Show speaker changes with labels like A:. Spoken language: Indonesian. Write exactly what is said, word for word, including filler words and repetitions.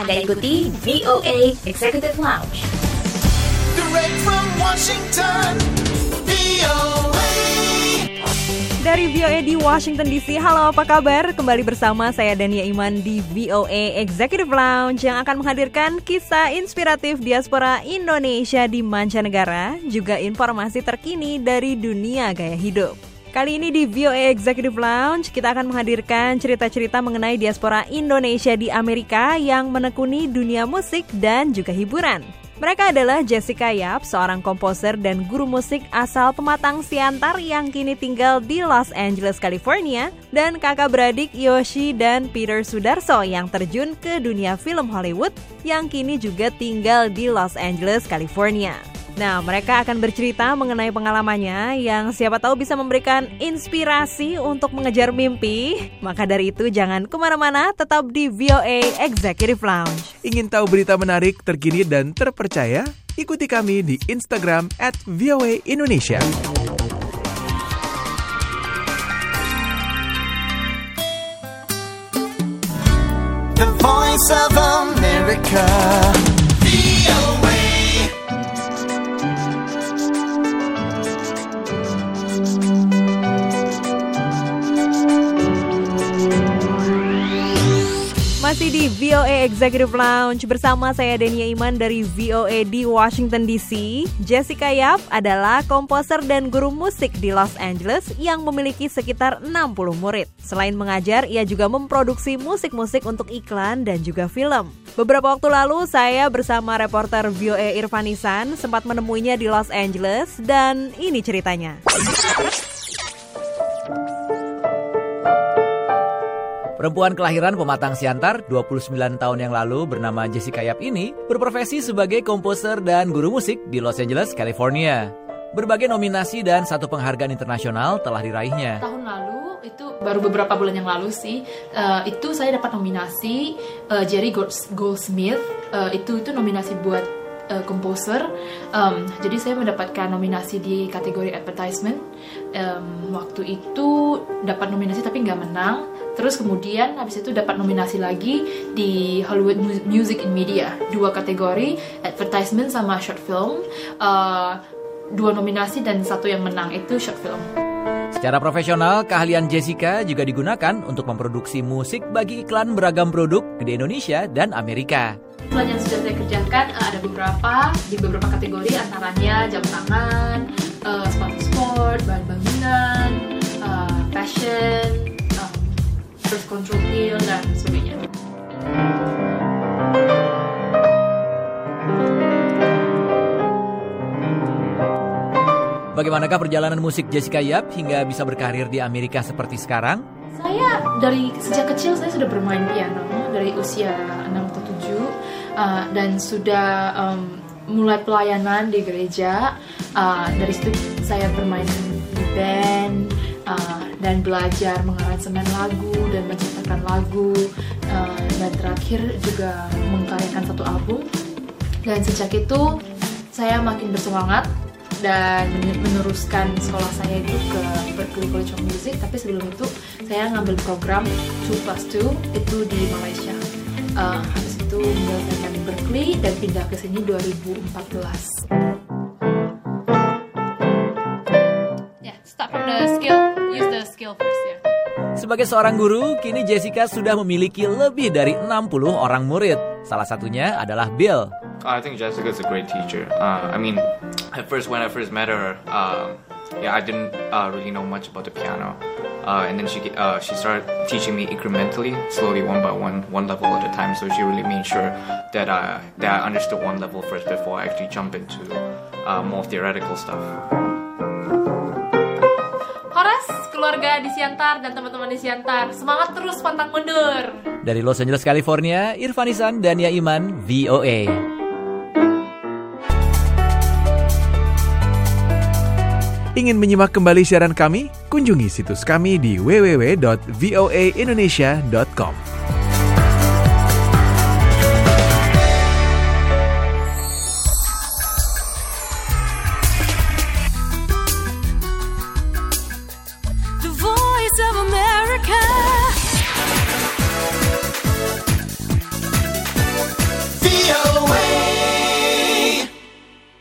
A: Anda ikuti V O A Executive Lounge.
B: Direct from Washington, V O A.
C: Dari V O A di Washington D C, halo apa kabar? Kembali bersama saya Dania Iman di V O A Executive Lounge yang akan menghadirkan kisah inspiratif diaspora Indonesia di mancanegara, juga informasi terkini dari dunia gaya hidup. Kali ini di V O A Executive Lounge kita akan menghadirkan cerita-cerita mengenai diaspora Indonesia di Amerika yang menekuni dunia musik dan juga hiburan. Mereka adalah Jessica Yap, seorang komposer dan guru musik asal Pematang Siantar yang kini tinggal di Los Angeles, California, dan kakak beradik Yoshi dan Peter Sudarso yang terjun ke dunia film Hollywood yang kini juga tinggal di Los Angeles, California. Nah, mereka akan bercerita mengenai pengalamannya yang siapa tahu bisa memberikan inspirasi untuk mengejar mimpi. Maka dari itu jangan kemana-mana, tetap di V O A Executive Lounge.
D: Ingin tahu berita menarik, terkini dan terpercaya? Ikuti kami di Instagram at V O A Indonesia.
B: The Voice of America, V O A.
C: Masih di V O A Executive Lounge bersama saya Dania Iman dari V O A di Washington D C. Jessica Yap adalah komposer dan guru musik di Los Angeles yang memiliki sekitar enam puluh murid. Selain mengajar, ia juga memproduksi musik-musik untuk iklan dan juga film. Beberapa waktu lalu saya bersama reporter V O A Irfanisan sempat menemuinya di Los Angeles dan ini ceritanya.
E: Perempuan kelahiran Pematang Siantar dua puluh sembilan tahun yang lalu bernama Jessica Yap ini berprofesi sebagai komposer dan guru musik di Los Angeles, California. Berbagai nominasi dan satu penghargaan internasional telah diraihnya.
F: Tahun lalu, itu baru beberapa bulan yang lalu sih, uh, itu saya dapat nominasi uh, Jerry Goldsmith, uh, itu itu nominasi buat komposer. Um, jadi saya mendapatkan nominasi di kategori advertisement. Um, waktu itu dapat nominasi tapi nggak menang. Terus kemudian habis itu dapat nominasi lagi di Hollywood Music and Media, dua kategori, advertisement sama short film. Uh, dua nominasi dan satu yang menang itu short film.
E: Secara profesional, keahlian Jessica juga digunakan untuk memproduksi musik bagi iklan beragam produk di Indonesia dan Amerika.
F: Iklan yang sudah saya kerjakan uh, ada beberapa di beberapa kategori, antaranya jam tangan, uh, sepatu sport, bahan bangunan, uh, fashion, uh, birth control pill dan sebagainya.
E: Bagaimanakah perjalanan musik Jessica Yap hingga bisa berkarir di Amerika seperti sekarang?
F: Saya dari sejak kecil saya sudah bermain piano dari usia enam atau tujuh uh, dan sudah um, mulai pelayanan di gereja. Uh, dari situ saya bermain di band uh, dan belajar mengaransemen lagu dan menciptakan lagu uh, dan terakhir juga mengkaryakan satu album. Dan sejak itu saya makin bersemangat dan meneruskan sekolah saya itu ke Berklee College of Music. Tapi sebelum itu saya ngambil program two plus two itu di Malaysia. Uh, habis itu menyelesaikan Berklee dan pindah ke sini dua ribu empat belas. Yeah, start from the skill, use the skill first ya. Yeah.
E: Sebagai seorang guru, kini Jessica sudah memiliki lebih dari enam puluh orang murid. Salah satunya adalah Bill.
G: I think Jessica is a great teacher. Uh, I mean, at first when I first met her, uh, yeah, I didn't uh, really know much about the piano, uh, and then she uh, she started teaching me incrementally, slowly, one by one, one level at a time. So she really made sure that I that I understood one level first before I actually jump into uh, more theoretical stuff.
F: Horas, keluarga di Siantar dan teman-teman di Siantar, semangat terus, pantang mundur.
E: Dari Los Angeles, California, Irfanisan, Dania Iman, V O A.
D: Ingin menyimak kembali siaran kami? Kunjungi situs kami di w w w dot v o a indonesia dot com.
B: The Voice of America. V O